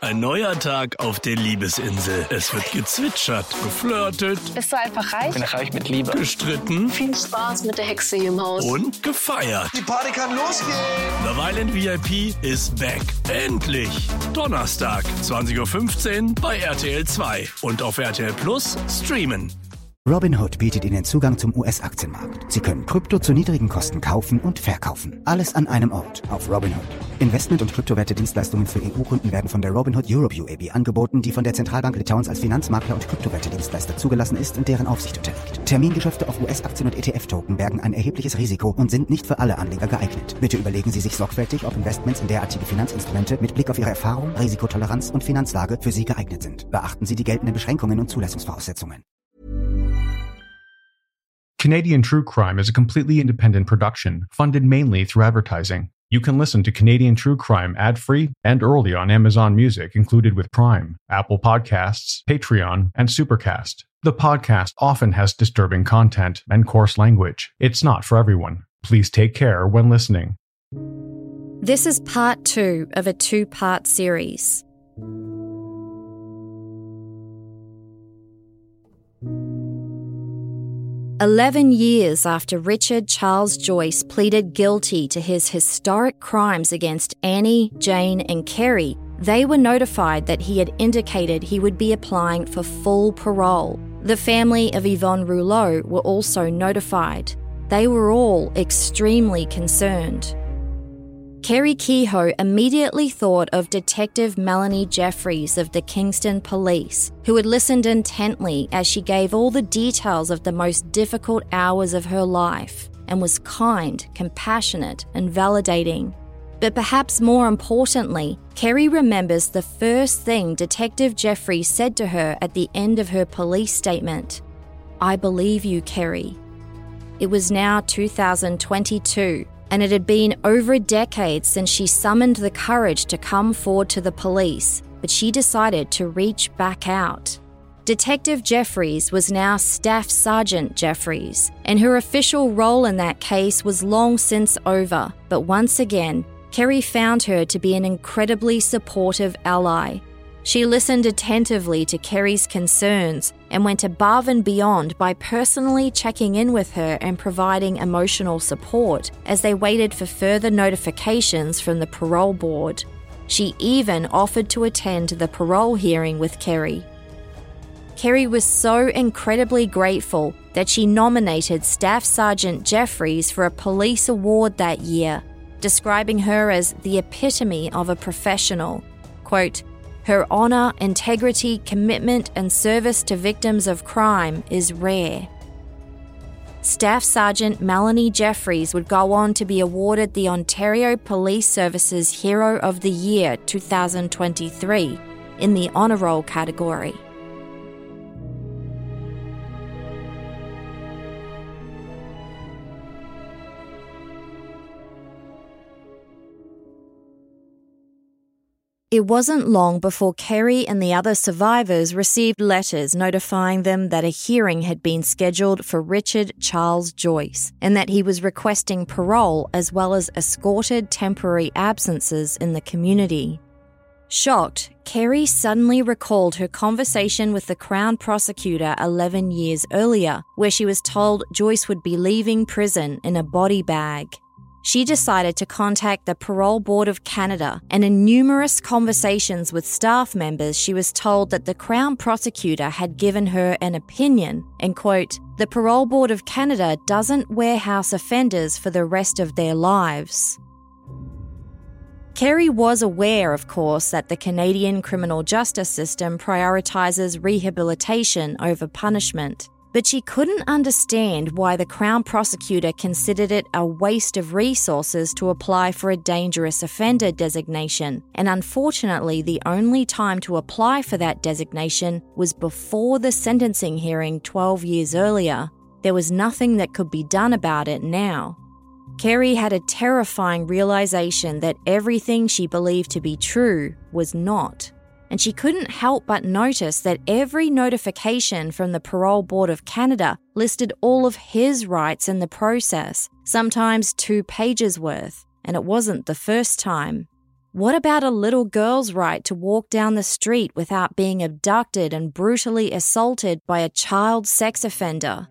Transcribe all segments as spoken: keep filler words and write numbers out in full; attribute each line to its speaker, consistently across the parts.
Speaker 1: Ein neuer Tag auf der Liebesinsel. Es wird gezwitschert, geflirtet.
Speaker 2: Bist du einfach reich?
Speaker 3: Bin reich mit Liebe.
Speaker 1: Gestritten.
Speaker 2: Viel Spaß mit der Hexe hier im Haus.
Speaker 1: Und gefeiert.
Speaker 4: Die Party kann losgehen.
Speaker 1: Love Island V I P ist back. Endlich. Donnerstag, zwanzig Uhr fünfzehn bei R T L zwei. Und auf R T L Plus streamen.
Speaker 5: Robinhood bietet Ihnen Zugang zum U S-Aktienmarkt. Sie können Krypto zu niedrigen Kosten kaufen und verkaufen. Alles an einem Ort auf Robinhood. Investment- und Kryptowerte-Dienstleistungen für E U-Kunden werden von der Robinhood Europe U A B angeboten, die von der Zentralbank Litauens als Finanzmakler und Kryptowerte-Dienstleister zugelassen ist und deren Aufsicht unterliegt. Termingeschäfte auf U S-Aktien und E T F-Token bergen ein erhebliches Risiko und sind nicht für alle Anleger geeignet. Bitte überlegen Sie sich sorgfältig, ob Investments in derartige Finanzinstrumente mit Blick auf Ihre Erfahrung, Risikotoleranz und Finanzlage für Sie geeignet sind. Beachten Sie die geltenden Beschränkungen und Zulassungsvoraussetzungen.
Speaker 6: Canadian True Crime is a completely independent production, funded mainly through advertising. You can listen to Canadian True Crime ad-free and early on Amazon Music included with Prime, Apple Podcasts, Patreon, and Supercast. The podcast often has disturbing content and coarse language. It's not for everyone. Please take care when listening.
Speaker 7: This is part two of a two-part series. Eleven years after Richard Charles Joyce pleaded guilty to his historic crimes against Annie, Jane and Kerry, they were notified that he had indicated he would be applying for full parole. The family of Yvonne Rouleau were also notified. They were all extremely concerned. Kerry Kehoe immediately thought of Detective Melanie Jeffries of the Kingston Police, who had listened intently as she gave all the details of the most difficult hours of her life and was kind, compassionate, and validating. But perhaps more importantly, Kerry remembers the first thing Detective Jeffries said to her at the end of her police statement. "I believe you, Kerry." It was now two thousand twenty-two. And it had been over a decade since she summoned the courage to come forward to the police, but she decided to reach back out. Detective Jeffries was now Staff Sergeant Jeffries, and her official role in that case was long since over, but once again, Kerry found her to be an incredibly supportive ally. She listened attentively to Kerry's concerns and went above and beyond by personally checking in with her and providing emotional support as they waited for further notifications from the parole board. She even offered to attend the parole hearing with Kerry. Kerry was so incredibly grateful that she nominated Staff Sergeant Jeffries for a police award that year, describing her as the epitome of a professional. Quote, "Her honour, integrity, commitment and service to victims of crime is rare." Staff Sergeant Melanie Jeffries would go on to be awarded the Ontario Police Service's Hero of the Year twenty twenty-three in the Honour Roll category. It wasn't long before Kerry and the other survivors received letters notifying them that a hearing had been scheduled for Richard Charles Joyce and that he was requesting parole as well as escorted temporary absences in the community. Shocked, Kerry suddenly recalled her conversation with the Crown Prosecutor eleven years earlier, where she was told Joyce would be leaving prison in a body bag. She decided to contact the Parole Board of Canada, and in numerous conversations with staff members, she was told that the Crown Prosecutor had given her an opinion, and quote, "The Parole Board of Canada doesn't warehouse offenders for the rest of their lives." Kerry was aware, of course, that the Canadian criminal justice system prioritises rehabilitation over punishment. But she couldn't understand why the Crown Prosecutor considered it a waste of resources to apply for a dangerous offender designation, and unfortunately the only time to apply for that designation was before the sentencing hearing twelve years earlier. There was nothing that could be done about it now. Kerry had a terrifying realisation that everything she believed to be true was not. And she couldn't help but notice that every notification from the Parole Board of Canada listed all of his rights in the process, sometimes two pages worth, and it wasn't the first time. What about a little girl's right to walk down the street without being abducted and brutally assaulted by a child sex offender?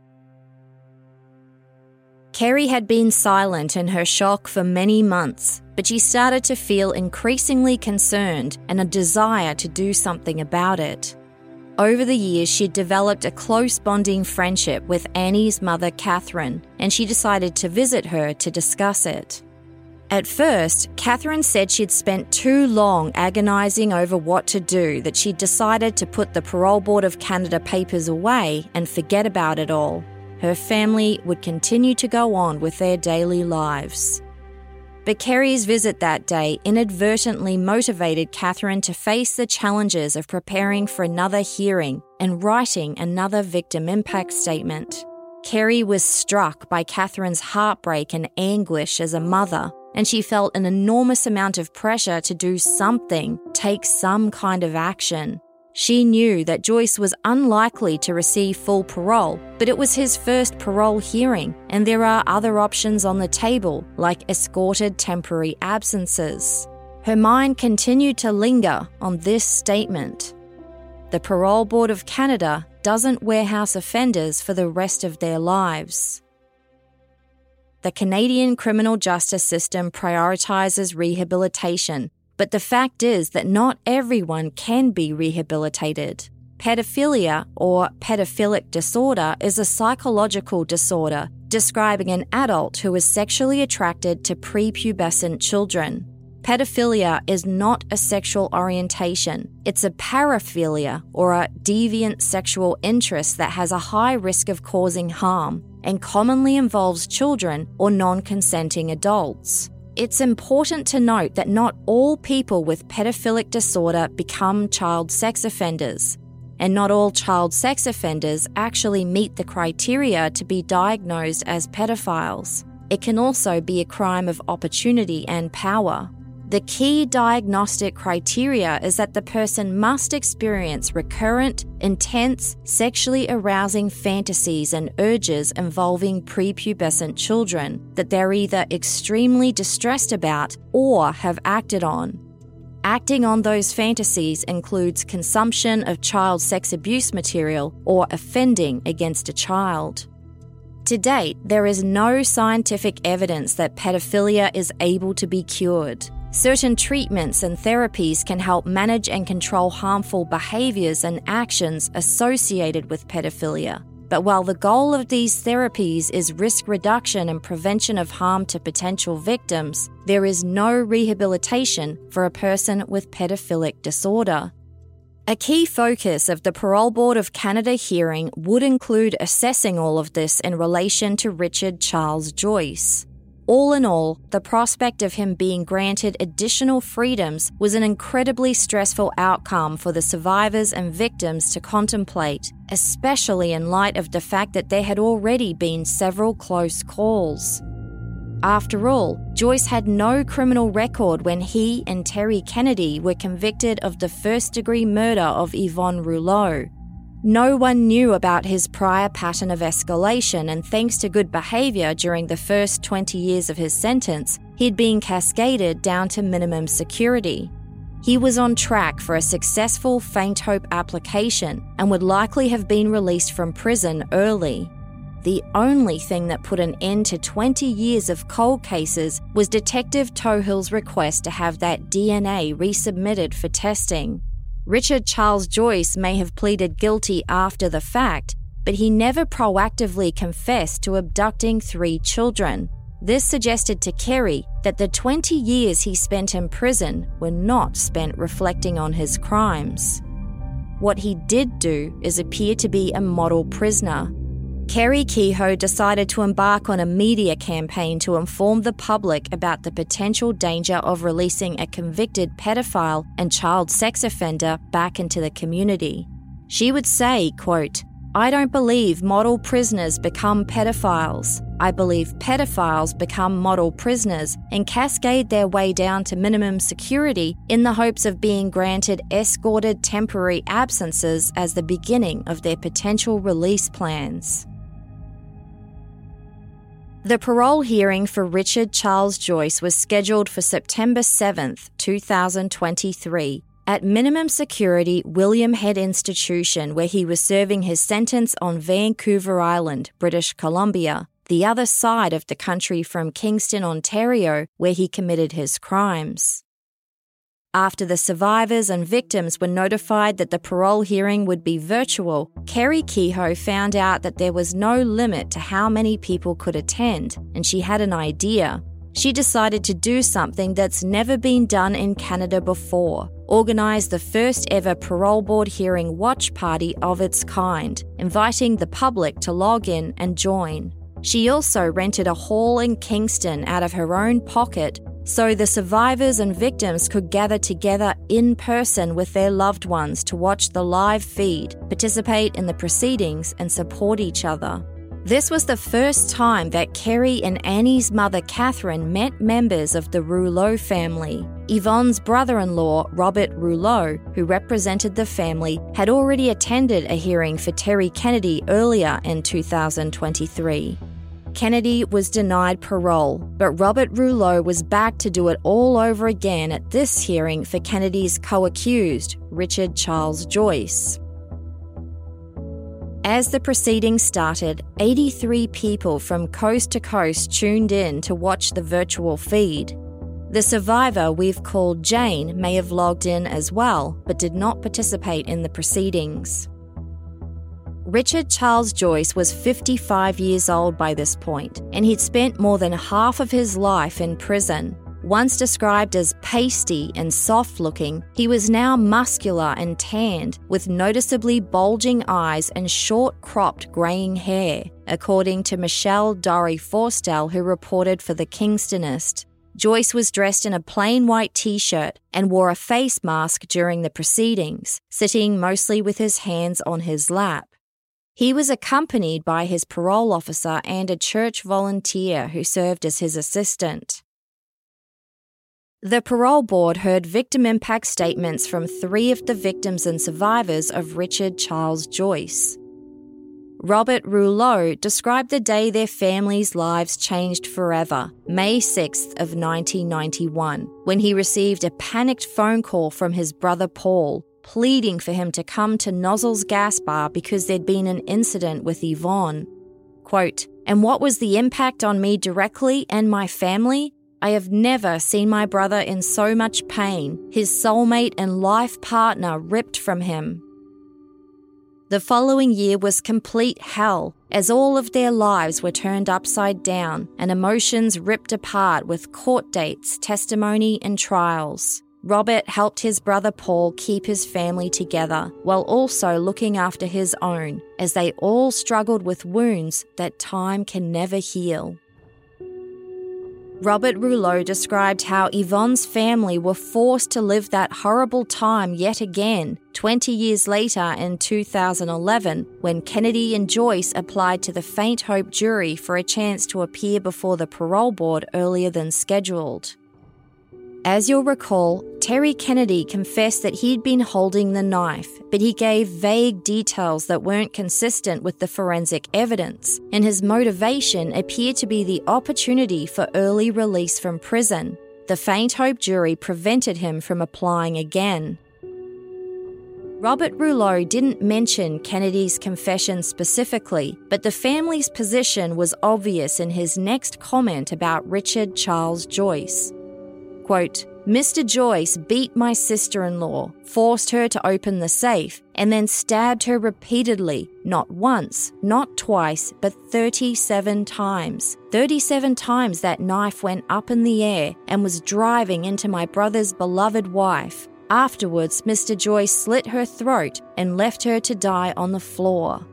Speaker 7: Kerry had been silent in her shock for many months, but she started to feel increasingly concerned and a desire to do something about it. Over the years, she'd developed a close bonding friendship with Annie's mother, Catherine, and she decided to visit her to discuss it. At first, Catherine said she'd spent too long agonising over what to do that she'd decided to put the Parole Board of Canada papers away and forget about it all. Her family would continue to go on with their daily lives. But Kerry's visit that day inadvertently motivated Catherine to face the challenges of preparing for another hearing and writing another victim impact statement. Kerry was struck by Catherine's heartbreak and anguish as a mother, and she felt an enormous amount of pressure to do something, take some kind of action. She knew that Joyce was unlikely to receive full parole, but it was his first parole hearing, and there are other options on the table, like escorted temporary absences. Her mind continued to linger on this statement. The Parole Board of Canada doesn't warehouse offenders for the rest of their lives. The Canadian criminal justice system prioritises rehabilitation, but the fact is that not everyone can be rehabilitated. Pedophilia or pedophilic disorder is a psychological disorder describing an adult who is sexually attracted to prepubescent children. Pedophilia is not a sexual orientation. It's a paraphilia or a deviant sexual interest that has a high risk of causing harm and commonly involves children or non-consenting adults. It's important to note that not all people with pedophilic disorder become child sex offenders, and not all child sex offenders actually meet the criteria to be diagnosed as pedophiles. It can also be a crime of opportunity and power. The key diagnostic criteria is that the person must experience recurrent, intense, sexually arousing fantasies and urges involving prepubescent children that they're either extremely distressed about or have acted on. Acting on those fantasies includes consumption of child sex abuse material or offending against a child. To date, there is no scientific evidence that pedophilia is able to be cured. Certain treatments and therapies can help manage and control harmful behaviours and actions associated with pedophilia. But while the goal of these therapies is risk reduction and prevention of harm to potential victims, there is no rehabilitation for a person with pedophilic disorder. A key focus of the Parole Board of Canada hearing would include assessing all of this in relation to Richard Charles Joyce. All in all, the prospect of him being granted additional freedoms was an incredibly stressful outcome for the survivors and victims to contemplate, especially in light of the fact that there had already been several close calls. After all, Joyce had no criminal record when he and Terry Kennedy were convicted of the first-degree murder of Yvonne Rouleau. No one knew about his prior pattern of escalation, and thanks to good behaviour during the first twenty years of his sentence, he'd been cascaded down to minimum security. He was on track for a successful faint hope application and would likely have been released from prison early. The only thing that put an end to twenty years of cold cases was Detective Tohill's request to have that D N A resubmitted for testing. Richard Charles Joyce may have pleaded guilty after the fact, but he never proactively confessed to abducting three children. This suggested to Kerry that the twenty years he spent in prison were not spent reflecting on his crimes. What he did do is appear to be a model prisoner. Kerry Kehoe decided to embark on a media campaign to inform the public about the potential danger of releasing a convicted pedophile and child sex offender back into the community. She would say, quote, "I don't believe model prisoners become pedophiles. I believe pedophiles become model prisoners and cascade their way down to minimum security in the hopes of being granted escorted temporary absences as the beginning of their potential release plans." The parole hearing for Richard Charles Joyce was scheduled for September seventh, twenty twenty-three, at minimum security William Head Institution, where he was serving his sentence on Vancouver Island, British Columbia, the other side of the country from Kingston, Ontario, where he committed his crimes. After the survivors and victims were notified that the parole hearing would be virtual, Kerry Kehoe found out that there was no limit to how many people could attend, and she had an idea. She decided to do something that's never been done in Canada before, organise the first ever parole board hearing watch party of its kind, inviting the public to log in and join. She also rented a hall in Kingston out of her own pocket so the survivors and victims could gather together in person with their loved ones to watch the live feed, participate in the proceedings, and support each other. This was the first time that Kerry and Annie's mother Catherine met members of the Rouleau family. Yvonne's brother-in-law, Robert Rouleau, who represented the family, had already attended a hearing for Terry Kennedy earlier in two thousand twenty-three. Kennedy was denied parole, but Robert Rouleau was back to do it all over again at this hearing for Kennedy's co-accused, Richard Charles Joyce. As the proceedings started, eighty-three people from coast to coast tuned in to watch the virtual feed. The survivor we've called Jane may have logged in as well, but did not participate in the proceedings. Richard Charles Joyce was fifty-five years old by this point, and he'd spent more than half of his life in prison. Once described as pasty and soft-looking, he was now muscular and tanned, with noticeably bulging eyes and short-cropped greying hair, according to Michelle Dory-Forstell, who reported for The Kingstonist. Joyce was dressed in a plain white t-shirt and wore a face mask during the proceedings, sitting mostly with his hands on his lap. He was accompanied by his parole officer and a church volunteer who served as his assistant. The parole board heard victim impact statements from three of the victims and survivors of Richard Charles Joyce. Robert Rouleau described the day their families' lives changed forever, May sixth of nineteen ninety-one, when he received a panicked phone call from his brother Paul, pleading for him to come to Nozzle's gas bar because there'd been an incident with Yvonne. Quote, "And what was the impact on me directly and my family? I have never seen my brother in so much pain, his soulmate and life partner ripped from him." The following year was complete hell, as all of their lives were turned upside down and emotions ripped apart with court dates, testimony, and trials. Robert helped his brother Paul keep his family together, while also looking after his own, as they all struggled with wounds that time can never heal. Robert Rouleau described how Yvonne's family were forced to live that horrible time yet again, twenty years later in two thousand eleven, when Kennedy and Joyce applied to the Faint Hope jury for a chance to appear before the parole board earlier than scheduled. As you'll recall, Terry Kennedy confessed that he'd been holding the knife, but he gave vague details that weren't consistent with the forensic evidence, and his motivation appeared to be the opportunity for early release from prison. The Faint Hope jury prevented him from applying again. Robert Rouleau didn't mention Kennedy's confession specifically, but the family's position was obvious in his next comment about Richard Charles Joyce. Quote, "Mister Joyce beat my sister-in-law, forced her to open the safe, and then stabbed her repeatedly, not once, not twice, but thirty-seven times. thirty-seven times that knife went up in the air and was driving into my brother's beloved wife. Afterwards, Mister Joyce slit her throat and left her to die on the floor."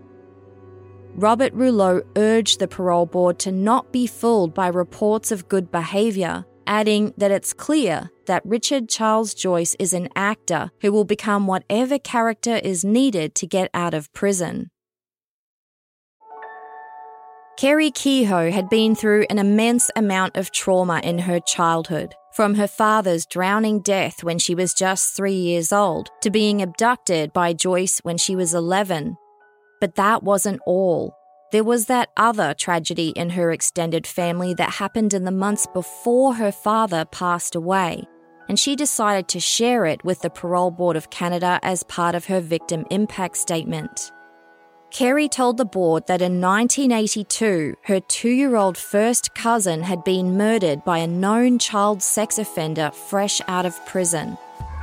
Speaker 7: Robert Rouleau urged the parole board to not be fooled by reports of good behaviour, adding that it's clear that Richard Charles Joyce is an actor who will become whatever character is needed to get out of prison. Kerry Kehoe had been through an immense amount of trauma in her childhood, from her father's drowning death when she was just three years old to being abducted by Joyce when she was eleven. But that wasn't all. There was that other tragedy in her extended family that happened in the months before her father passed away, and she decided to share it with the Parole Board of Canada as part of her victim impact statement. Kerry told the board that in nineteen eighty-two, her two-year-old first cousin had been murdered by a known child sex offender fresh out of prison.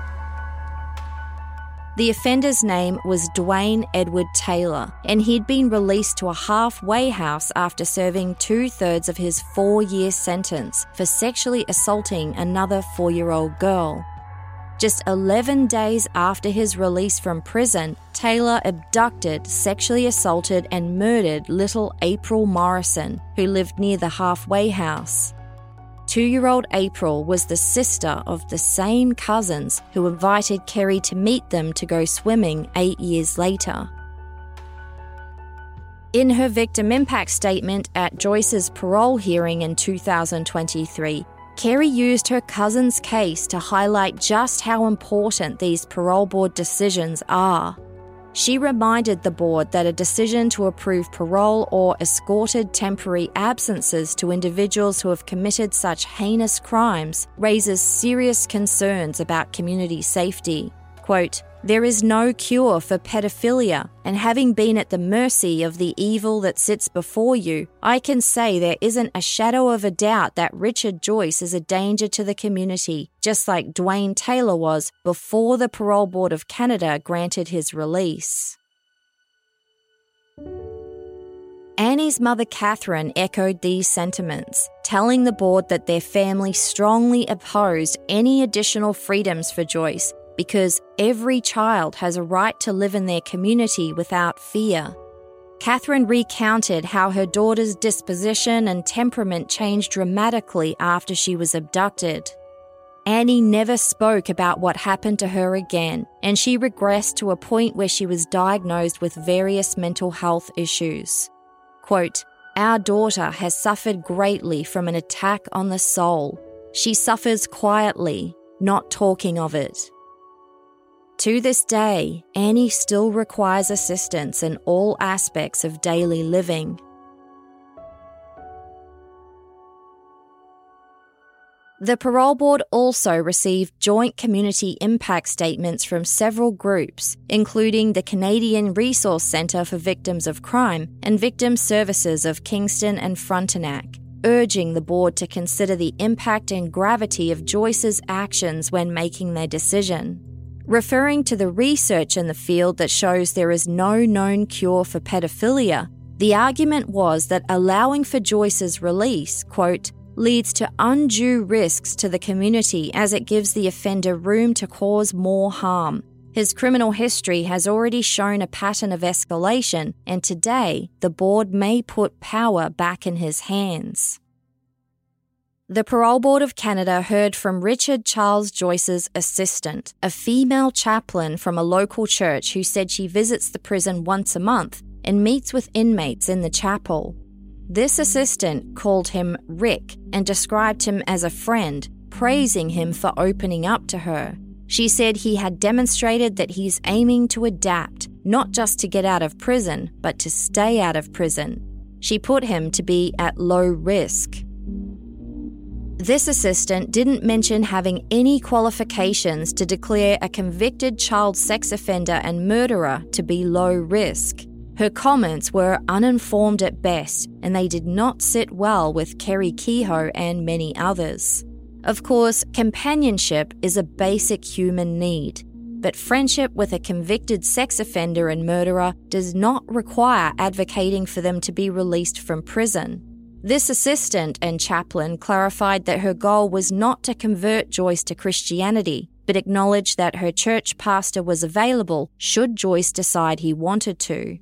Speaker 7: The offender's name was Dwayne Edward Taylor, and he'd been released to a halfway house after serving two-thirds of his four-year sentence for sexually assaulting another four-year-old girl. Just eleven days after his release from prison, Taylor abducted, sexually assaulted and murdered little April Morrison, who lived near the halfway house. Two-year-old April was the sister of the same cousins who invited Kerry to meet them to go swimming eight years later. In her victim impact statement at Joyce's parole hearing in two thousand twenty-three, Kerry used her cousin's case to highlight just how important these parole board decisions are. She reminded the board that a decision to approve parole or escorted temporary absences to individuals who have committed such heinous crimes raises serious concerns about community safety. Quote, "There is no cure for pedophilia, and having been at the mercy of the evil that sits before you, I can say there isn't a shadow of a doubt that Richard Joyce is a danger to the community, just like Dwayne Taylor was before the Parole Board of Canada granted his release." Annie's mother Catherine echoed these sentiments, telling the board that their family strongly opposed any additional freedoms for Joyce because every child has a right to live in their community without fear. Catherine recounted how her daughter's disposition and temperament changed dramatically after she was abducted. Annie never spoke about what happened to her again, and she regressed to a point where she was diagnosed with various mental health issues. Quote, "Our daughter has suffered greatly from an attack on the soul. She suffers quietly, not talking of it." To this day, Annie still requires assistance in all aspects of daily living. The Parole Board also received joint community impact statements from several groups, including the Canadian Resource Centre for Victims of Crime and Victim Services of Kingston and Frontenac, urging the board to consider the impact and gravity of Joyce's actions when making their decision. Referring to the research in the field that shows there is no known cure for pedophilia, the argument was that allowing for Joyce's release, quote, leads to undue risks to the community as it gives the offender room to cause more harm. His criminal history has already shown a pattern of escalation, and today the board may put power back in his hands. The Parole Board of Canada heard from Richard Charles Joyce's assistant, a female chaplain from a local church who said she visits the prison once a month and meets with inmates in the chapel. This assistant called him Rick and described him as a friend, praising him for opening up to her. She said he had demonstrated that he's aiming to adapt, not just to get out of prison, but to stay out of prison. She put him to be at low risk. This assistant didn't mention having any qualifications to declare a convicted child sex offender and murderer to be low risk. Her comments were uninformed at best, and they did not sit well with Kerry Kehoe and many others. Of course, companionship is a basic human need, but friendship with a convicted sex offender and murderer does not require advocating for them to be released from prison. This assistant and chaplain clarified that her goal was not to convert Joyce to Christianity, but acknowledged that her church pastor was available should Joyce decide he wanted to.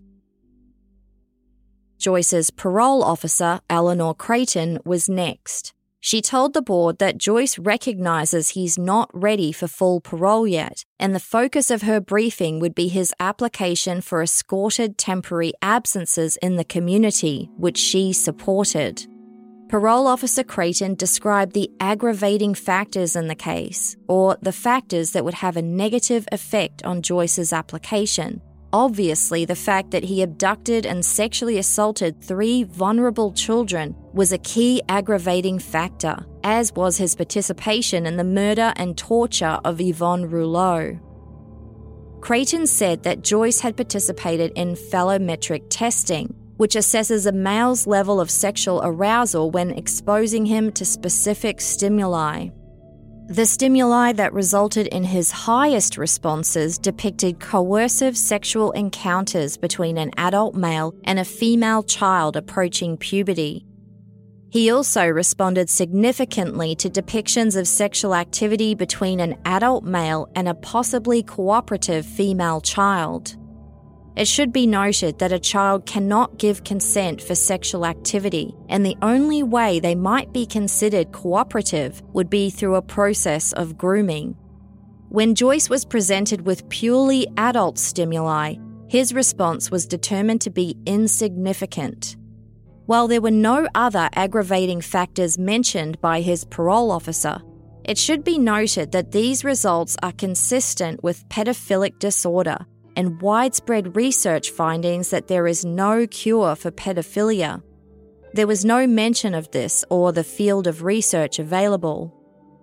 Speaker 7: Joyce's parole officer, Eleanor Creighton, was next. She told the board that Joyce recognises he's not ready for full parole yet, and the focus of her briefing would be his application for escorted temporary absences in the community, which she supported. Parole officer Creighton described the aggravating factors in the case, or the factors that would have a negative effect on Joyce's application. Obviously, the fact that he abducted and sexually assaulted three vulnerable children was a key aggravating factor, as was his participation in the murder and torture of Yvonne Rouleau. Creighton said that Joyce had participated in phallometric testing, which assesses a male's level of sexual arousal when exposing him to specific stimuli. The stimuli that resulted in his highest responses depicted coercive sexual encounters between an adult male and a female child approaching puberty. He also responded significantly to depictions of sexual activity between an adult male and a possibly cooperative female child. It should be noted that a child cannot give consent for sexual activity, and the only way they might be considered cooperative would be through a process of grooming. When Joyce was presented with purely adult stimuli, his response was determined to be insignificant. While there were no other aggravating factors mentioned by his parole officer, it should be noted that these results are consistent with pedophilic disorder and widespread research findings that there is no cure for pedophilia. There was no mention of this or the field of research available.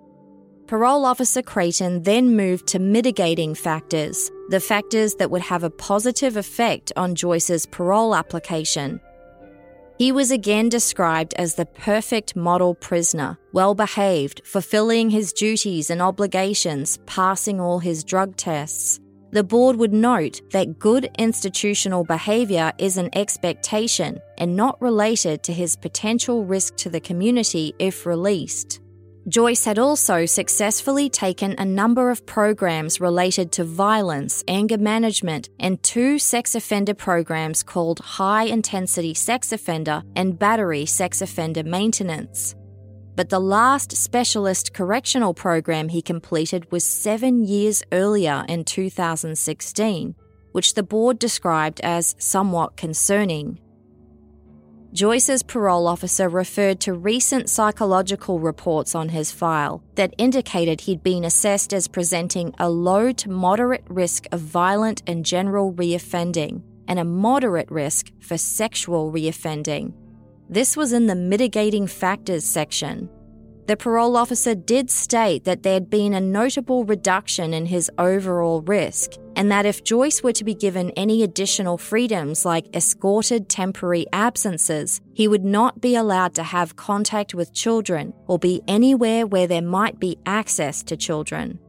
Speaker 7: Parole Officer Creighton then moved to mitigating factors, the factors that would have a positive effect on Joyce's parole application. He was again described as the perfect model prisoner, well-behaved, fulfilling his duties and obligations, passing all his drug tests. The board would note that good institutional behaviour is an expectation and not related to his potential risk to the community if released. Joyce had also successfully taken a number of programs related to violence, anger management, and two sex offender programs called High Intensity Sex Offender and Battery Sex Offender Maintenance. But the last specialist correctional program he completed was seven years earlier in two thousand sixteen, which the board described as somewhat concerning. Joyce's parole officer referred to recent psychological reports on his file that indicated he'd been assessed as presenting a low to moderate risk of violent and general reoffending and a moderate risk for sexual reoffending. This was in the mitigating factors section. The parole officer did state that there had been a notable reduction in his overall risk, and that if Joyce were to be given any additional freedoms like escorted temporary absences, he would not be allowed to have contact with children or be anywhere where there might be access to children.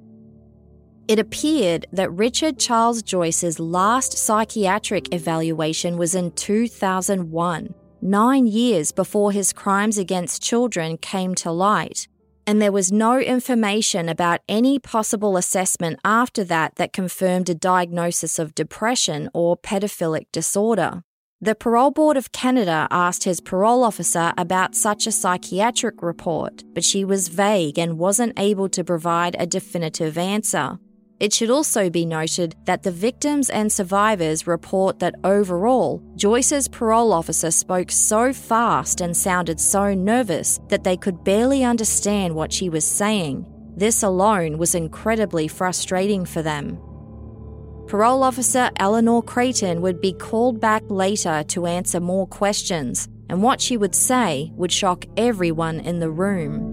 Speaker 7: It appeared that Richard Charles Joyce's last psychiatric evaluation was in two thousand one. Nine years before his crimes against children came to light, and there was no information about any possible assessment after that that confirmed a diagnosis of depression or pedophilic disorder. The Parole Board of Canada asked his parole officer about such a psychiatric report, but she was vague and wasn't able to provide a definitive answer. It should also be noted that the victims and survivors report that overall, Joyce's parole officer spoke so fast and sounded so nervous that they could barely understand what she was saying. This alone was incredibly frustrating for them. Parole officer Eleanor Creighton would be called back later to answer more questions, and what she would say would shock everyone in the room.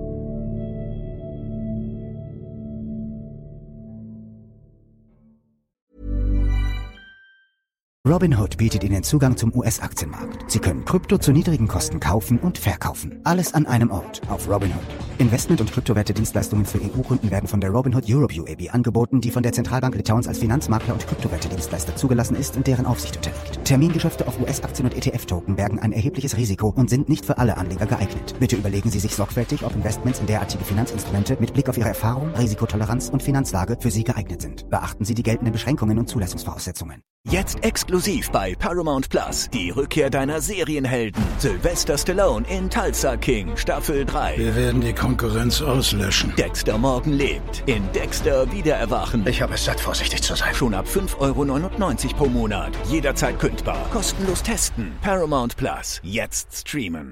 Speaker 5: Robinhood bietet Ihnen Zugang zum U S-Aktienmarkt. Sie können Krypto zu niedrigen Kosten kaufen und verkaufen. Alles an einem Ort auf Robinhood. Investment- und Kryptowerte-Dienstleistungen für E U-Kunden werden von der Robinhood Europe U A B angeboten, die von der Zentralbank Litauens als Finanzmakler und Kryptowerte-Dienstleister zugelassen ist und deren Aufsicht unterliegt. Termingeschäfte auf U S-Aktien und E T F-Token bergen ein erhebliches Risiko und sind nicht für alle Anleger geeignet. Bitte überlegen Sie sich sorgfältig, ob Investments in derartige Finanzinstrumente mit Blick auf Ihre Erfahrung, Risikotoleranz und Finanzlage für Sie geeignet sind. Beachten Sie die geltenden Beschränkungen und Zulassungsvoraussetzungen.
Speaker 3: Jetzt exklusiv bei Paramount Plus. Die Rückkehr deiner Serienhelden. Sylvester Stallone in Tulsa King, Staffel drei.
Speaker 4: Wir werden die Konkurrenz auslöschen.
Speaker 3: Dexter Morgan lebt. In Dexter Wiedererwachen.
Speaker 4: Ich habe es satt, vorsichtig zu sein.
Speaker 3: Schon ab fünf Euro neunundneunzig pro Monat. Jederzeit kündbar. Kostenlos testen. Paramount Plus. Jetzt streamen.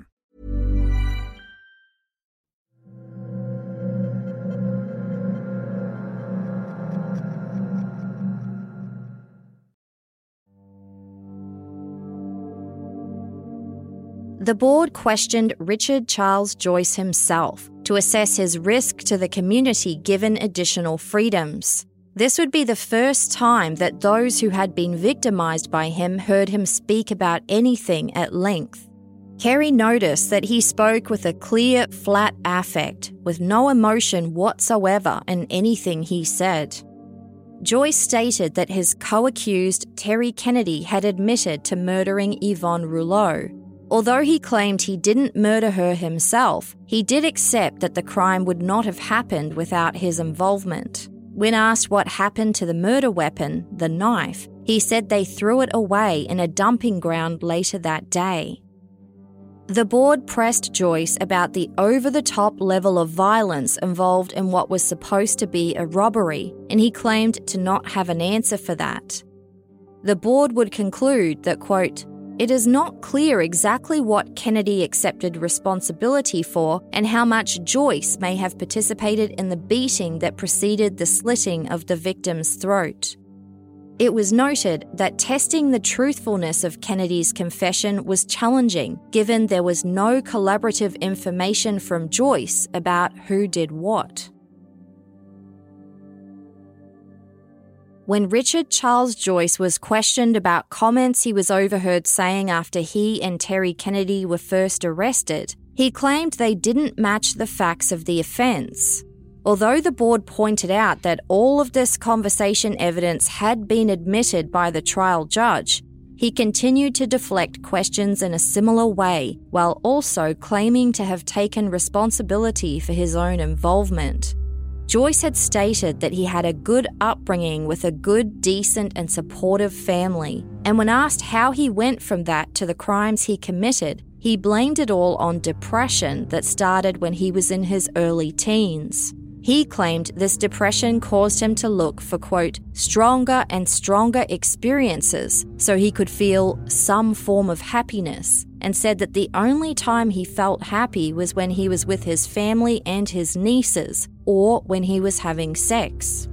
Speaker 7: The board questioned Richard Charles Joyce himself to assess his risk to the community given additional freedoms. This would be the first time that those who had been victimised by him heard him speak about anything at length. Kerry noticed that he spoke with a clear, flat affect, with no emotion whatsoever in anything he said. Joyce stated that his co-accused Terry Kennedy had admitted to murdering Yvonne Rouleau. Although he claimed he didn't murder her himself, he did accept that the crime would not have happened without his involvement. When asked what happened to the murder weapon, the knife, he said they threw it away in a dumping ground later that day. The board pressed Joyce about the over-the-top level of violence involved in what was supposed to be a robbery, and he claimed to not have an answer for that. The board would conclude that, quote, "It is not clear exactly what Kennedy accepted responsibility for and how much Joyce may have participated in the beating that preceded the slitting of the victim's throat." It was noted that testing the truthfulness of Kennedy's confession was challenging, given there was no collaborative information from Joyce about who did what. When Richard Charles Joyce was questioned about comments he was overheard saying after he and Terry Kennedy were first arrested, he claimed they didn't match the facts of the offence. Although the board pointed out that all of this conversation evidence had been admitted by the trial judge, he continued to deflect questions in a similar way, while also claiming to have taken responsibility for his own involvement. Joyce had stated that he had a good upbringing with a good, decent and supportive family, and when asked how he went from that to the crimes he committed, he blamed it all on depression that started when he was in his early teens. He claimed this depression caused him to look for, quote, stronger and stronger experiences so he could feel some form of happiness, and said that the only time he felt happy was when he was with his family and his nieces, or when he was having sex.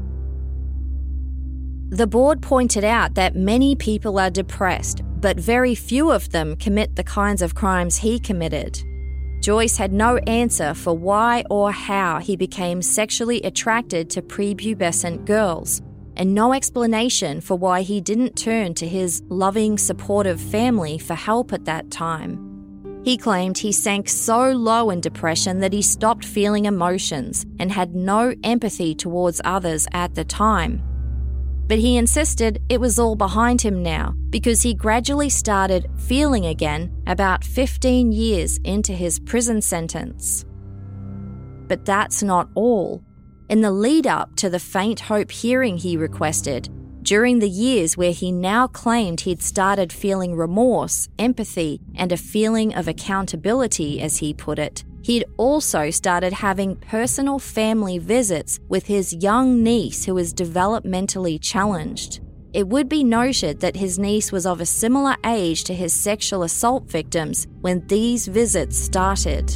Speaker 7: The board pointed out that many people are depressed, but very few of them commit the kinds of crimes he committed. Joyce had no answer for why or how he became sexually attracted to prepubescent girls, and no explanation for why he didn't turn to his loving, supportive family for help at that time. He claimed he sank so low in depression that he stopped feeling emotions and had no empathy towards others at the time. But he insisted it was all behind him now because he gradually started feeling again about fifteen years into his prison sentence. But that's not all. In the lead-up to the faint hope hearing he requested, during the years where he now claimed he'd started feeling remorse, empathy, and a feeling of accountability, as he put it, he'd also started having personal family visits with his young niece who was developmentally challenged. It would be noted that his niece was of a similar age to his sexual assault victims when these visits started.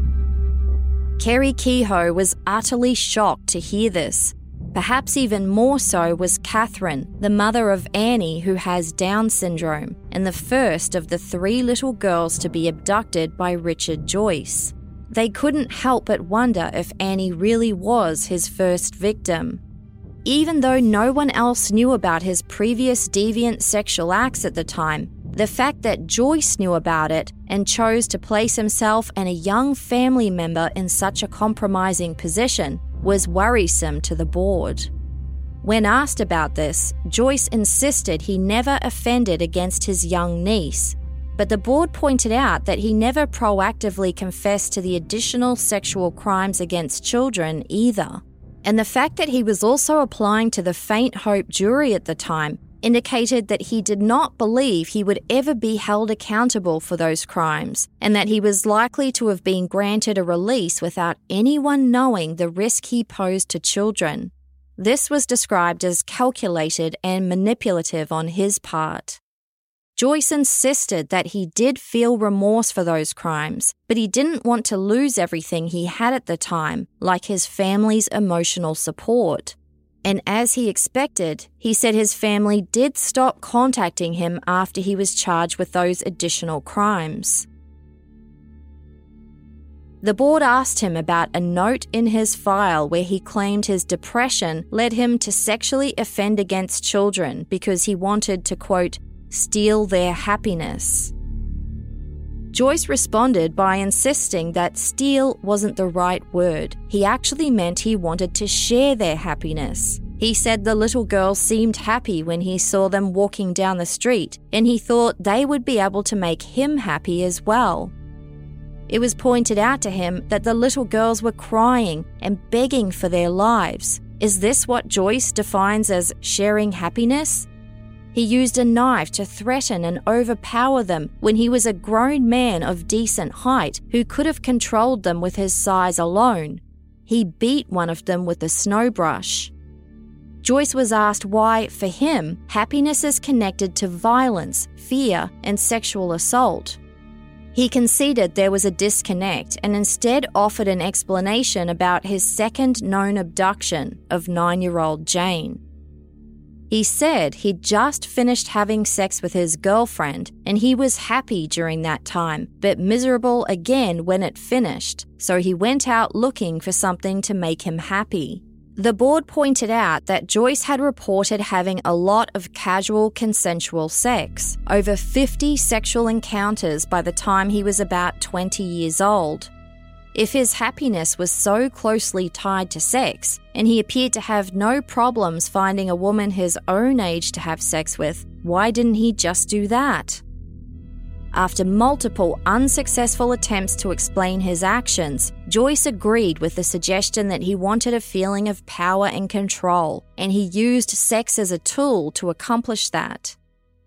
Speaker 7: Kerry Kehoe was utterly shocked to hear this. Perhaps even more so was Catherine, the mother of Annie, who has Down syndrome, and the first of the three little girls to be abducted by Richard Joyce. They couldn't help but wonder if Annie really was his first victim. Even though no one else knew about his previous deviant sexual acts at the time, the fact that Joyce knew about it and chose to place himself and a young family member in such a compromising position was worrisome to the board. When asked about this, Joyce insisted he never offended against his young niece, but the board pointed out that he never proactively confessed to the additional sexual crimes against children either. And the fact that he was also applying to the faint hope jury at the time indicated that he did not believe he would ever be held accountable for those crimes, and that he was likely to have been granted a release without anyone knowing the risk he posed to children. This was described as calculated and manipulative on his part. Joyce insisted that he did feel remorse for those crimes, but he didn't want to lose everything he had at the time, like his family's emotional support. And as he expected, he said his family did stop contacting him after he was charged with those additional crimes. The board asked him about a note in his file where he claimed his depression led him to sexually offend against children because he wanted to, quote, steal their happiness. Joyce responded by insisting that steal wasn't the right word. He actually meant he wanted to share their happiness. He said the little girls seemed happy when he saw them walking down the street, and he thought they would be able to make him happy as well. It was pointed out to him that the little girls were crying and begging for their lives. Is this what Joyce defines as sharing happiness? He used a knife to threaten and overpower them when he was a grown man of decent height who could have controlled them with his size alone. He beat one of them with a snow brush. Joyce was asked why, for him, happiness is connected to violence, fear, and sexual assault. He conceded there was a disconnect and instead offered an explanation about his second known abduction of nine-year-old Jane. He said he'd just finished having sex with his girlfriend and he was happy during that time, but miserable again when it finished, so he went out looking for something to make him happy. The board pointed out that Joyce had reported having a lot of casual consensual sex, over fifty sexual encounters by the time he was about twenty years old. If his happiness was so closely tied to sex, and he appeared to have no problems finding a woman his own age to have sex with, why didn't he just do that? After multiple unsuccessful attempts to explain his actions, Joyce agreed with the suggestion that he wanted a feeling of power and control, and he used sex as a tool to accomplish that.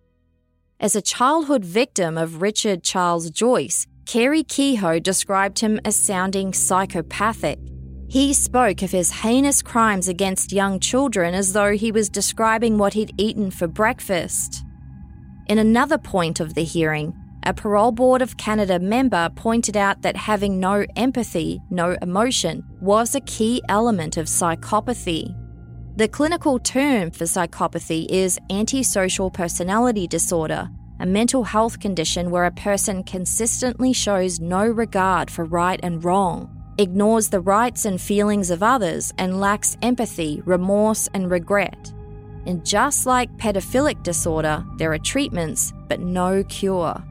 Speaker 7: As a childhood victim of Richard Charles Joyce, Kerry Kehoe described him as sounding psychopathic. He spoke of his heinous crimes against young children as though he was describing what he'd eaten for breakfast. In another point of the hearing, a Parole Board of Canada member pointed out that having no empathy, no emotion, was a key element of psychopathy. The clinical term for psychopathy is antisocial personality disorder, a mental health condition where a person consistently shows no regard for right and wrong, ignores the rights and feelings of others, and lacks empathy, remorse, and regret. And just like pedophilic disorder, there are treatments, but no cure.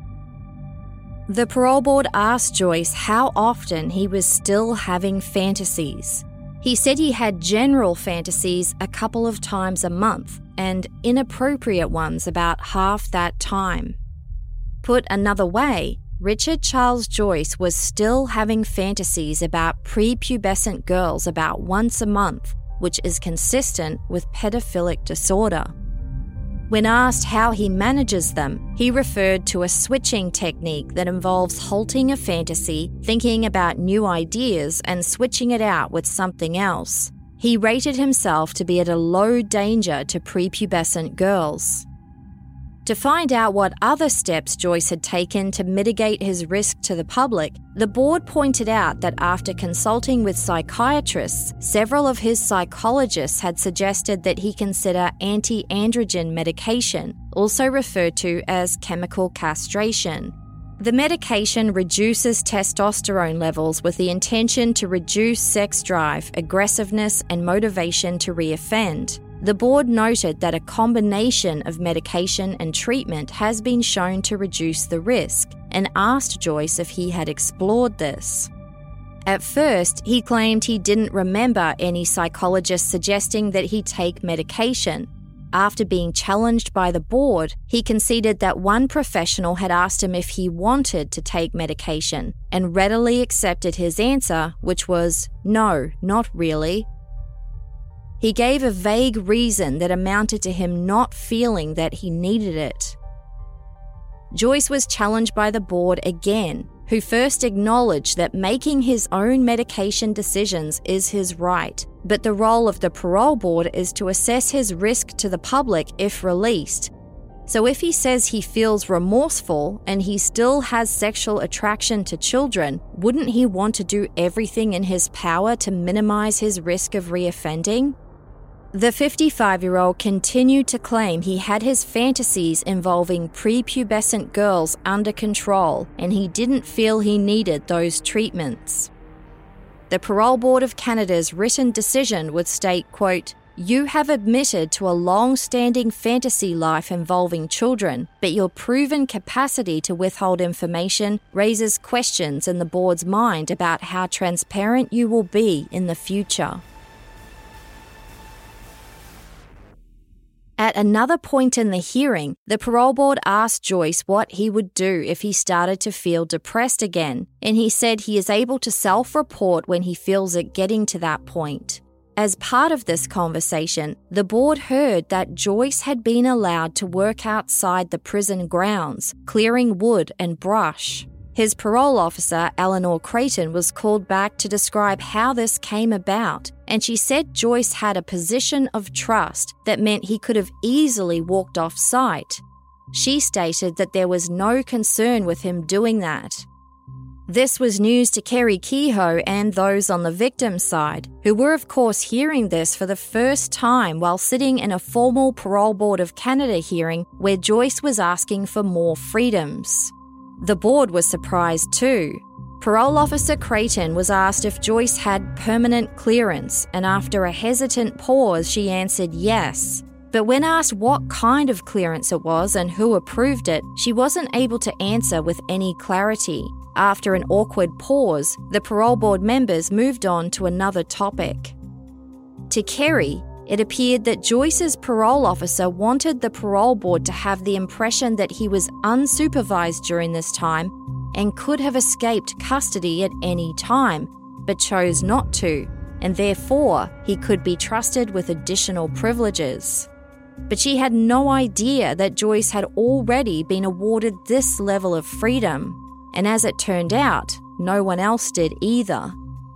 Speaker 7: The parole board asked Joyce how often he was still having fantasies. He said he had general fantasies a couple of times a month and inappropriate ones about half that time. Put another way, Richard Charles Joyce was still having fantasies about prepubescent girls about once a month, which is consistent with pedophilic disorder. When asked how he manages them, he referred to a switching technique that involves halting a fantasy, thinking about new ideas, and switching it out with something else. He rated himself to be at a low danger to prepubescent girls. To find out what other steps Joyce had taken to mitigate his risk to the public, the board pointed out that after consulting with psychiatrists, several of his psychologists had suggested that he consider anti-androgen medication, also referred to as chemical castration. The medication reduces testosterone levels with the intention to reduce sex drive, aggressiveness, and motivation to reoffend. The board noted that a combination of medication and treatment has been shown to reduce the risk and asked Joyce if he had explored this. At first, he claimed he didn't remember any psychologist suggesting that he take medication. After being challenged by the board, he conceded that one professional had asked him if he wanted to take medication and readily accepted his answer, which was, "No, not really." He gave a vague reason that amounted to him not feeling that he needed it. Joyce was challenged by the board again, who first acknowledged that making his own medication decisions is his right, but the role of the parole board is to assess his risk to the public if released. So if he says he feels remorseful and he still has sexual attraction to children, wouldn't he want to do everything in his power to minimize his risk of reoffending? The fifty-five-year-old continued to claim he had his fantasies involving prepubescent girls under control and he didn't feel he needed those treatments. The Parole Board of Canada's written decision would state, quote, "You have admitted to a long-standing fantasy life involving children, but your proven capacity to withhold information raises questions in the board's mind about how transparent you will be in the future." At another point in the hearing, the parole board asked Joyce what he would do if he started to feel depressed again, and he said he is able to self-report when he feels it getting to that point. As part of this conversation, the board heard that Joyce had been allowed to work outside the prison grounds, clearing wood and brush. His parole officer, Eleanor Creighton, was called back to describe how this came about, and she said Joyce had a position of trust that meant he could have easily walked off site. She stated that there was no concern with him doing that. This was news to Kerry Kehoe and those on the victim's side, who were of course hearing this for the first time while sitting in a formal Parole Board of Canada hearing where Joyce was asking for more freedoms. The board was surprised too. Parole Officer Creighton was asked if Joyce had permanent clearance, and after a hesitant pause she answered yes. But when asked what kind of clearance it was and who approved it, she wasn't able to answer with any clarity. After an awkward pause, the parole board members moved on to another topic. To Kerry, it appeared that Joyce's parole officer wanted the parole board to have the impression that he was unsupervised during this time and could have escaped custody at any time, but chose not to, and therefore he could be trusted with additional privileges. But she had no idea that Joyce had already been awarded this level of freedom, and as it turned out, no one else did either.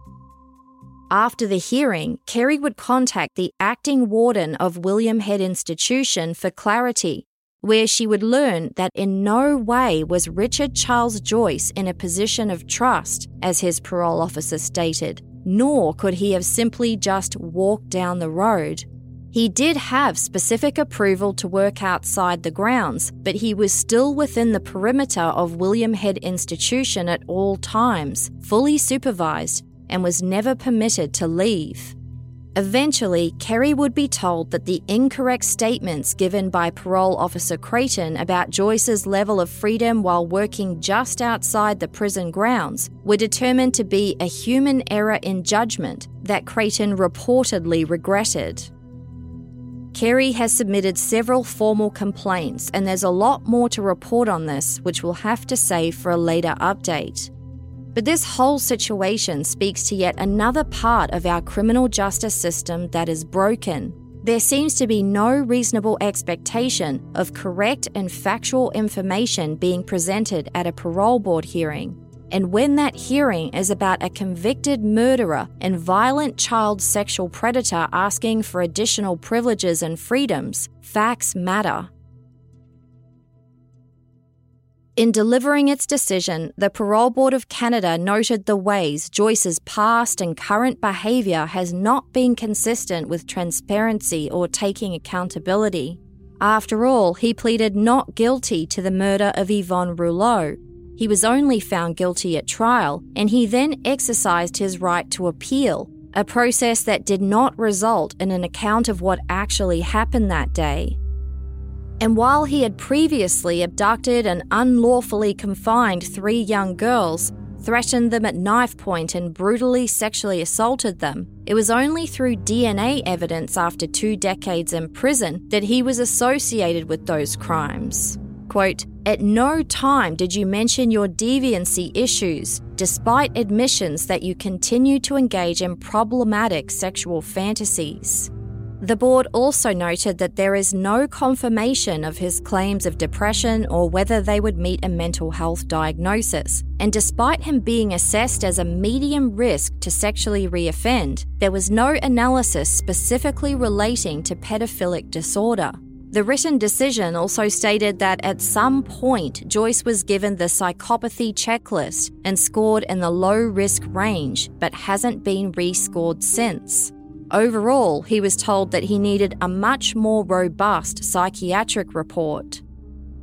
Speaker 7: After the hearing, Kerry would contact the acting warden of William Head Institution for clarity, where she would learn that in no way was Richard Charles Joyce in a position of trust, as his parole officer stated, nor could he have simply just walked down the road. He did have specific approval to work outside the grounds, but he was still within the perimeter of William Head Institution at all times, fully supervised, and was never permitted to leave. Eventually, Kerry would be told that the incorrect statements given by Parole Officer Creighton about Joyce's level of freedom while working just outside the prison grounds were determined to be a human error in judgment that Creighton reportedly regretted. Kerry has submitted several formal complaints, and there's a lot more to report on this, which we'll have to save for a later update. But this whole situation speaks to yet another part of our criminal justice system that is broken. There seems to be no reasonable expectation of correct and factual information being presented at a parole board hearing. And when that hearing is about a convicted murderer and violent child sexual predator asking for additional privileges and freedoms, facts matter. In delivering its decision, the Parole Board of Canada noted the ways Joyce's past and current behaviour has not been consistent with transparency or taking accountability. After all, he pleaded not guilty to the murder of Yvonne Rouleau. He was only found guilty at trial, and he then exercised his right to appeal, a process that did not result in an account of what actually happened that day. And while he had previously abducted and unlawfully confined three young girls, threatened them at knife point and brutally sexually assaulted them, it was only through D N A evidence after two decades in prison that he was associated with those crimes. Quote, "At no time did you mention your deviancy issues, despite admissions that you continue to engage in problematic sexual fantasies." The board also noted that there is no confirmation of his claims of depression or whether they would meet a mental health diagnosis. And despite him being assessed as a medium risk to sexually reoffend, there was no analysis specifically relating to pedophilic disorder. The written decision also stated that at some point Joyce was given the psychopathy checklist and scored in the low-risk range, but hasn't been rescored since. Overall, he was told that he needed a much more robust psychiatric report.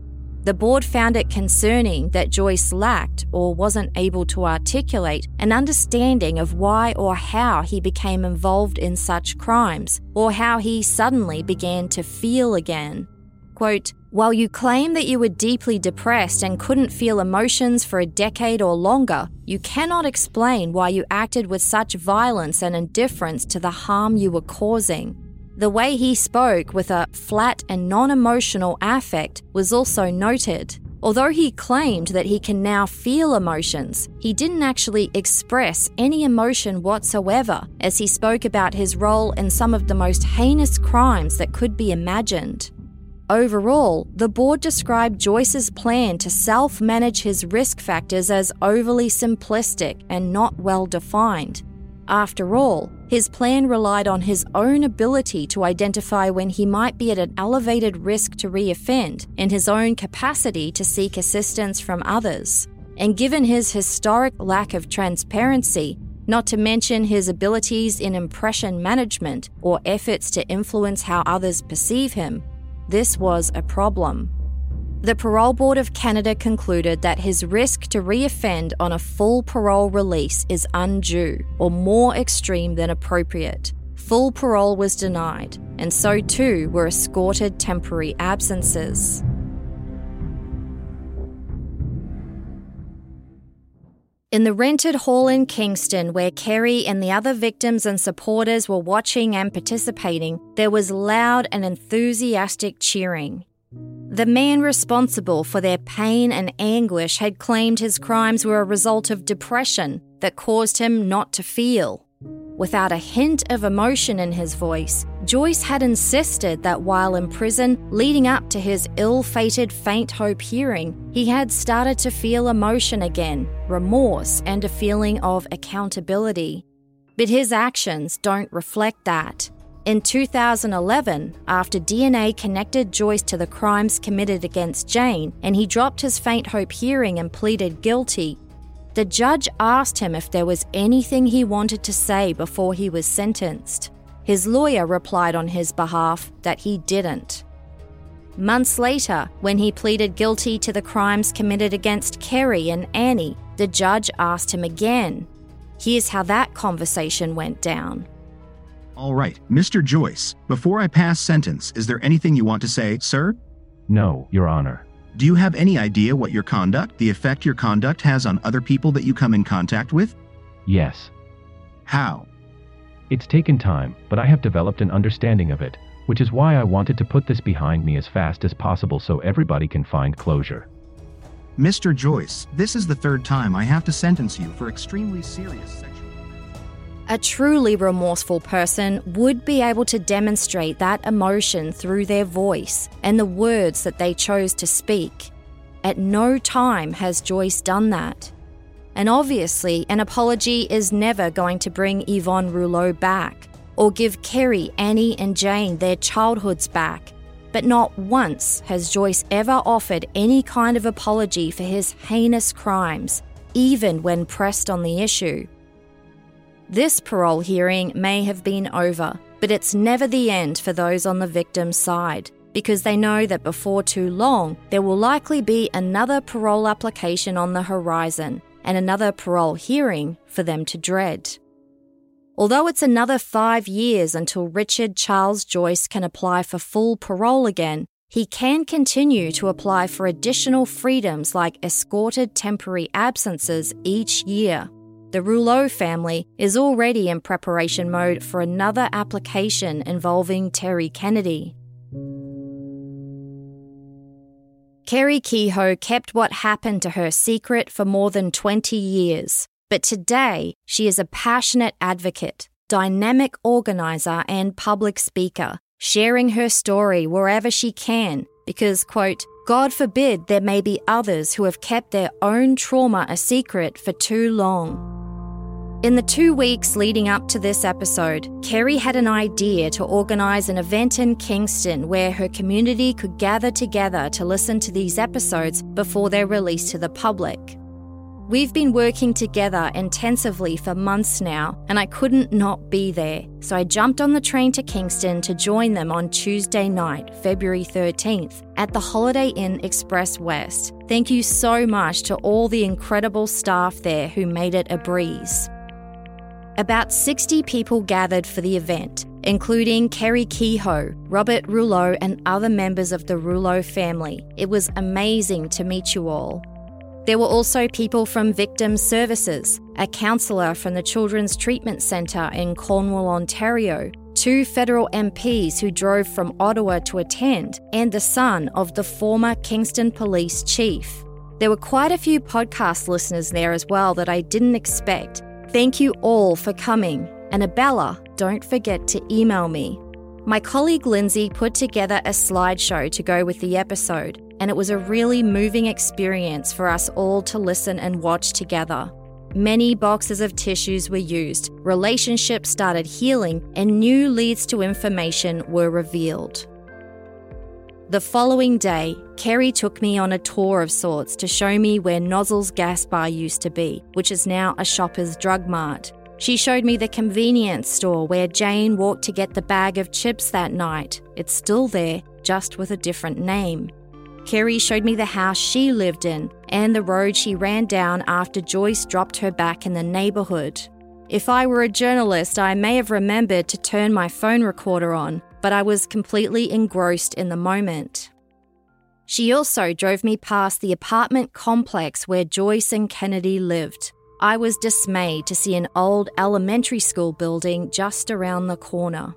Speaker 7: The board found it concerning that Joyce lacked or wasn't able to articulate an understanding of why or how he became involved in such crimes, or how he suddenly began to feel again. Quote, "While you claim that you were deeply depressed and couldn't feel emotions for a decade or longer, you cannot explain why you acted with such violence and indifference to the harm you were causing." The way he spoke with a flat and non-emotional affect was also noted. Although he claimed that he can now feel emotions, he didn't actually express any emotion whatsoever as he spoke about his role in some of the most heinous crimes that could be imagined. Overall, the board described Joyce's plan to self-manage his risk factors as overly simplistic and not well-defined. After all, his plan relied on his own ability to identify when he might be at an elevated risk to reoffend and his own capacity to seek assistance from others. And given his historic lack of transparency, not to mention his abilities in impression management or efforts to influence how others perceive him, this was a problem. The Parole Board of Canada concluded that his risk to reoffend on a full parole release is undue or more extreme than appropriate. Full parole was denied, and so too were escorted temporary absences. In the rented hall in Kingston, where Kerry and the other victims and supporters were watching and participating, there was loud and enthusiastic cheering. The man responsible for their pain and anguish had claimed his crimes were a result of depression that caused him not to feel. Without a hint of emotion in his voice, Joyce had insisted that while in prison, leading up to his ill-fated Faint Hope hearing, he had started to feel emotion again, remorse, and a feeling of accountability. But his actions don't reflect that. In two thousand eleven, after D N A connected Joyce to the crimes committed against Jane and he dropped his Faint Hope hearing and pleaded guilty, the judge asked him if there was anything he wanted to say before he was sentenced. His lawyer replied on his behalf that he didn't. Months later, when he pleaded guilty to the crimes committed against Kerry and Annie, the judge asked him again. Here's how that conversation went down.
Speaker 8: All right, Mister Joyce, before I pass sentence, is there anything you want to say, sir?
Speaker 9: No, Your Honor.
Speaker 8: Do you have any idea what your conduct, the effect your conduct has on other people that you come in contact with?
Speaker 9: Yes.
Speaker 8: How?
Speaker 9: It's taken time, but I have developed an understanding of it, which is why I wanted to put this behind me as fast as possible so everybody can find closure.
Speaker 8: Mister Joyce, this is the third time I have to sentence you for extremely serious sexual...
Speaker 7: A truly remorseful person would be able to demonstrate that emotion through their voice and the words that they chose to speak. At no time has Joyce done that. And obviously, an apology is never going to bring Yvonne Rouleau back or give Kerry, Annie and Jane their childhoods back. But not once has Joyce ever offered any kind of apology for his heinous crimes, even when pressed on the issue. This parole hearing may have been over, but it's never the end for those on the victim's side, because they know that before too long, there will likely be another parole application on the horizon and another parole hearing for them to dread. Although it's another five years until Richard Charles Joyce can apply for full parole again, he can continue to apply for additional freedoms like escorted temporary absences each year. The Rouleau family is already in preparation mode for another application involving Terry Kennedy. Kerry Kehoe kept what happened to her secret for more than twenty years, but today she is a passionate advocate, dynamic organizer and public speaker, sharing her story wherever she can because, quote, God forbid there may be others who have kept their own trauma a secret for too long. In the two weeks leading up to this episode, Kerry had an idea to organise an event in Kingston where her community could gather together to listen to these episodes before they're released to the public. We've been working together intensively for months now, and I couldn't not be there, so I jumped on the train to Kingston to join them on Tuesday night, February thirteenth, at the Holiday Inn Express West. Thank you so much to all the incredible staff there who made it a breeze. About sixty people gathered for the event, including Kerry Kehoe, Robert Rouleau, and other members of the Rouleau family. It was amazing to meet you all. There were also people from Victim Services, a counsellor from the Children's Treatment Centre in Cornwall, Ontario, two federal M Ps who drove from Ottawa to attend, and the son of the former Kingston Police Chief. There were quite a few podcast listeners there as well that I didn't expect. Thank you all for coming. And Abella, don't forget to email me. My colleague Lindsay put together a slideshow to go with the episode, and it was a really moving experience for us all to listen and watch together. Many boxes of tissues were used, relationships started healing, and new leads to information were revealed. The following day, Kerry took me on a tour of sorts to show me where Nozzle's Gas Bar used to be, which is now a Shoppers Drug Mart. She showed me the convenience store where Jane walked to get the bag of chips that night. It's still there, just with a different name. Kerry showed me the house she lived in and the road she ran down after Joyce dropped her back in the neighbourhood. If I were a journalist, I may have remembered to turn my phone recorder on, but I was completely engrossed in the moment. She also drove me past the apartment complex where Joyce and Kennedy lived. I was dismayed to see an old elementary school building just around the corner.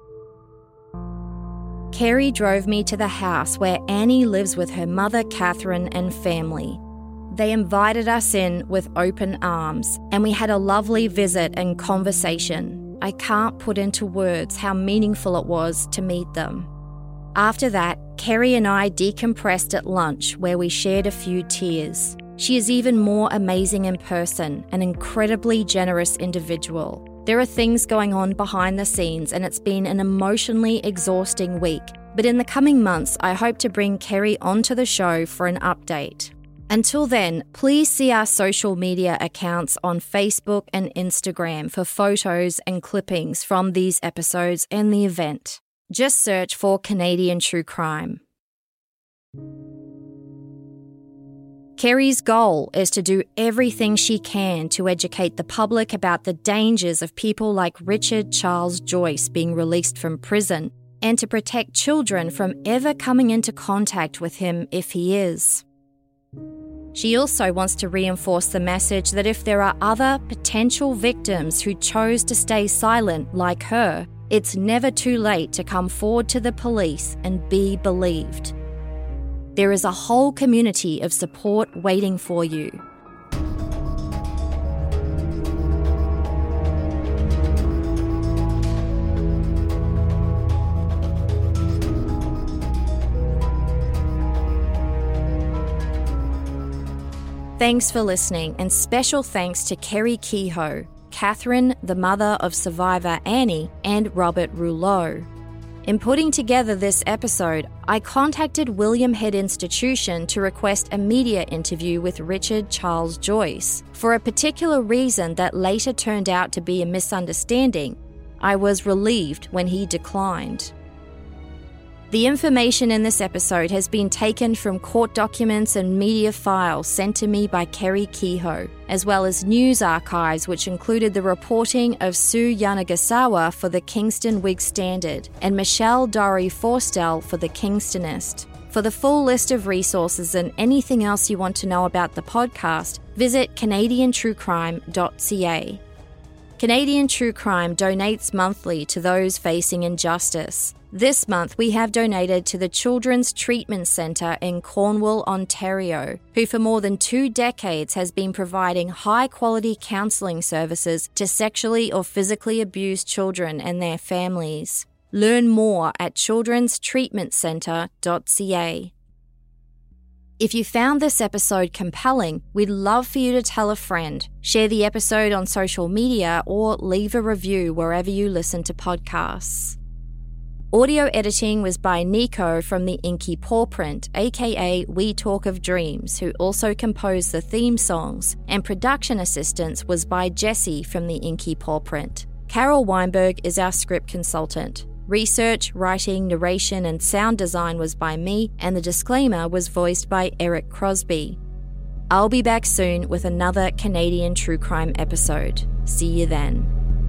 Speaker 7: Kerry drove me to the house where Annie lives with her mother, Catherine, and family. They invited us in with open arms, and we had a lovely visit and conversation. I can't put into words how meaningful it was to meet them. After that, Kerry and I decompressed at lunch where we shared a few tears. She is even more amazing in person, an incredibly generous individual. There are things going on behind the scenes and it's been an emotionally exhausting week, but in the coming months I hope to bring Kerry onto the show for an update. Until then, please see our social media accounts on Facebook and Instagram for photos and clippings from these episodes and the event. Just search for Canadian True Crime. Kerry's goal is to do everything she can to educate the public about the dangers of people like Richard Charles Joyce being released from prison and to protect children from ever coming into contact with him if he is. She also wants to reinforce the message that if there are other potential victims who chose to stay silent like her, it's never too late to come forward to the police and be believed. There is a whole community of support waiting for you. Thanks for listening, and special thanks to Kerry Kehoe, Catherine, the mother of survivor Annie, and Robert Rouleau. In putting together this episode, I contacted William Head Institution to request a media interview with Richard Charles Joyce. For a particular reason that later turned out to be a misunderstanding, I was relieved when he declined. The information in this episode has been taken from court documents and media files sent to me by Kerry Kehoe, as well as news archives which included the reporting of Sue Yanagisawa for the Kingston Whig Standard and Michelle Dory Forstell for the Kingstonist. For the full list of resources and anything else you want to know about the podcast, visit canadian true crime dot c a. Canadian True Crime donates monthly to those facing injustice. This month, we have donated to the Children's Treatment Centre in Cornwall, Ontario, who for more than two decades has been providing high-quality counselling services to sexually or physically abused children and their families. Learn more at childrens treatment centre dot c a. If you found this episode compelling, we'd love for you to tell a friend, share the episode on social media, or leave a review wherever you listen to podcasts. Audio editing was by Nico from the Inky Paw Print, aka We Talk of Dreams, who also composed the theme songs, and production assistance was by Jesse from the Inky Paw Print. Carol Weinberg is our script consultant. Research, writing, narration, and sound design was by me, and the disclaimer was voiced by Eric Crosby. I'll be back soon with another Canadian true crime episode. See you then.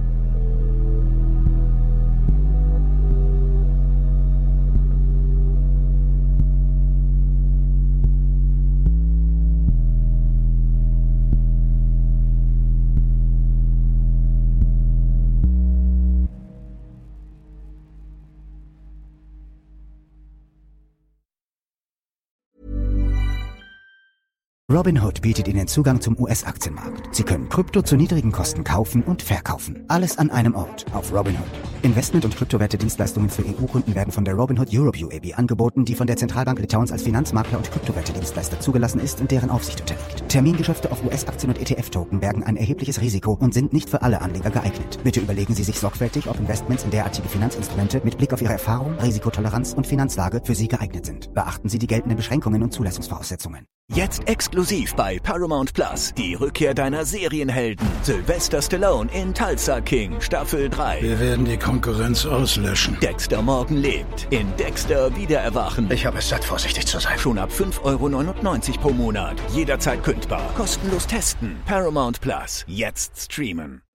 Speaker 5: Robinhood bietet Ihnen Zugang zum U S-Aktienmarkt. Sie können Krypto zu niedrigen Kosten kaufen und verkaufen. Alles an einem Ort auf Robinhood. Investment- und Kryptowerte-Dienstleistungen für E U-Kunden werden von der Robinhood Europe U A B angeboten, die von der Zentralbank Litauens als Finanzmakler und Kryptowerte-Dienstleister zugelassen ist und deren Aufsicht unterliegt. Termingeschäfte auf U S-Aktien und E T F-Token bergen ein erhebliches Risiko und sind nicht für alle Anleger geeignet. Bitte überlegen Sie sich sorgfältig, ob Investments in derartige Finanzinstrumente mit Blick auf Ihre Erfahrung, Risikotoleranz und Finanzlage für Sie geeignet sind. Beachten Sie die geltenden Beschränkungen und Zulassungsvoraussetzungen.
Speaker 3: Jetzt exklusiv bei Paramount Plus. Die Rückkehr deiner Serienhelden. Sylvester Stallone in Tulsa King, Staffel drei.
Speaker 4: Wir werden die Konkurrenz auslöschen.
Speaker 3: Dexter Morgan lebt. In Dexter Wiedererwachen.
Speaker 4: Ich habe es satt, vorsichtig zu sein.
Speaker 3: Schon ab fünf Euro neunundneunzig pro Monat. Jederzeit kündbar. Kostenlos testen. Paramount Plus. Jetzt streamen.